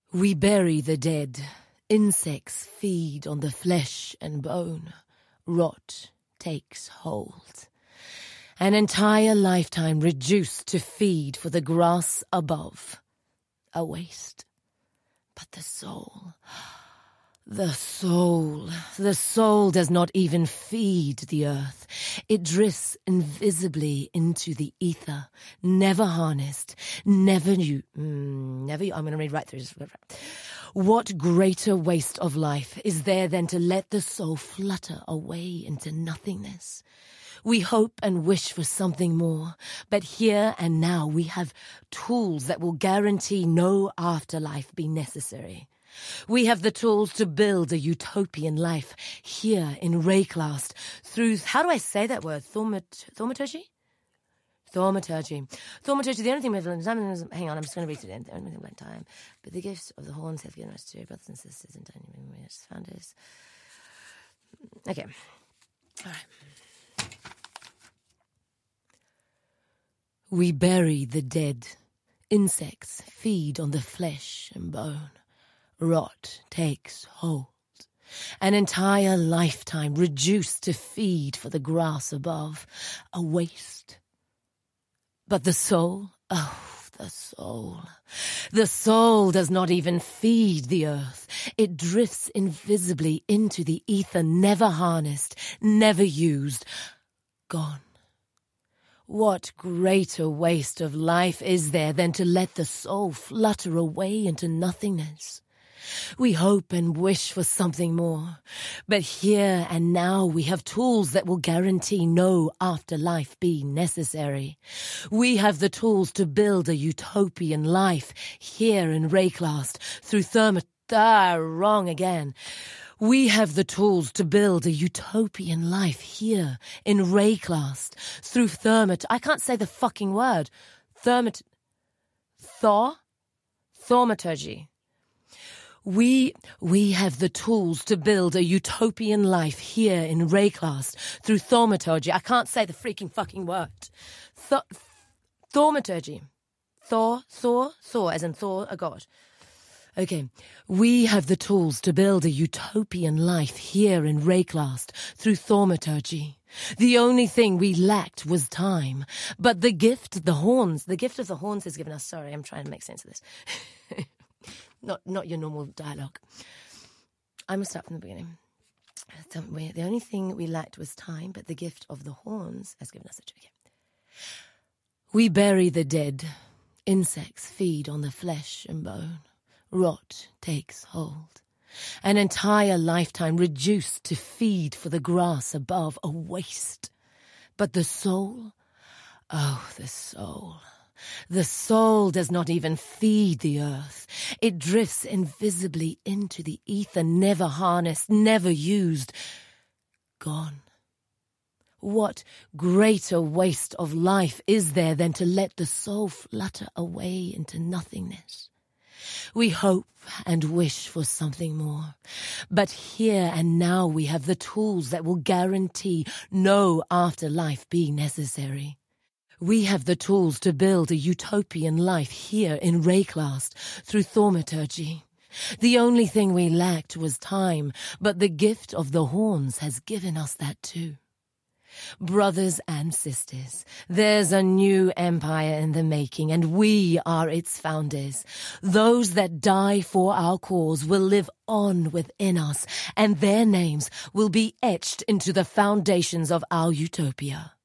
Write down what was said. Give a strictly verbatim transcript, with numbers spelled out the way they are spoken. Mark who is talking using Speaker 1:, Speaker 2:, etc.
Speaker 1: We bury the dead. Insects feed on the flesh and bone. Rot takes hold. An entire lifetime reduced to feed for the grass above. A waste. But the soul... The soul, the soul does not even feed the earth. It drifts invisibly into the ether, never harnessed, never you, mm, never, I'm going to read right through this. What greater waste of life is there than to let the soul flutter away into nothingness? We hope and wish for something more, but here and now we have tools that will guarantee no afterlife be necessary. We have the tools to build a utopian life here in Wraeclast through, how do I say that word? Thaumat- thaumaturgy? Thaumaturgy. Thaumaturgy, the only thing we have to learn, hang on, I'm just going to read it in. The only thing we have time. But the gifts of the horns have given us to brothers and sisters and tiny members, founders. Okay. All right. We bury the dead. Insects feed on the flesh and bone. Rot takes hold. An entire lifetime reduced to feed for the grass above. A waste. But the soul, oh, the soul. The soul does not even feed the earth. It drifts invisibly into the ether, never harnessed, never used. Gone. What greater waste of life is there than to let the soul flutter away into nothingness? We hope and wish for something more, but here and now we have tools that will guarantee no afterlife be necessary. We have the tools to build a utopian life here in Wraeclast through thermo... Ah, wrong again. We have the tools to build a utopian life here in Wraeclast through thermot... I can't say the fucking word. Thermot... Thor? Thaumaturgy. We we have the tools to build a utopian life here in Wraeclast through thaumaturgy. I can't say the freaking fucking word. Th- thaumaturgy. Thor, Thor, Thor, as in Thor, a god. Okay. We have the tools to build a utopian life here in Wraeclast through thaumaturgy. The only thing we lacked was time. But the gift, the horns, the gift of the horns has given us... Sorry, I'm trying to make sense of this. Not not your normal dialogue. I must start from the beginning. The only thing we lacked was time, but the gift of the horns has given us a joke. We bury the dead. Insects feed on the flesh and bone. Rot takes hold. An entire lifetime reduced to feed for the grass above. A waste. But the soul? Oh, the soul... The soul does not even feed the earth. It drifts invisibly into the ether, never harnessed, never used. Gone. What greater waste of life is there than to let the soul flutter away into nothingness? We hope and wish for something more. But here and now we have the tools that will guarantee no afterlife be necessary. We have the tools to build a utopian life here in Wraeclast through thaumaturgy. The only thing we lacked was time, but the gift of the horns has given us that too. Brothers and sisters, there's a new empire in the making, and we are its founders. Those that die for our cause will live on within us, and their names will be etched into the foundations of our utopia.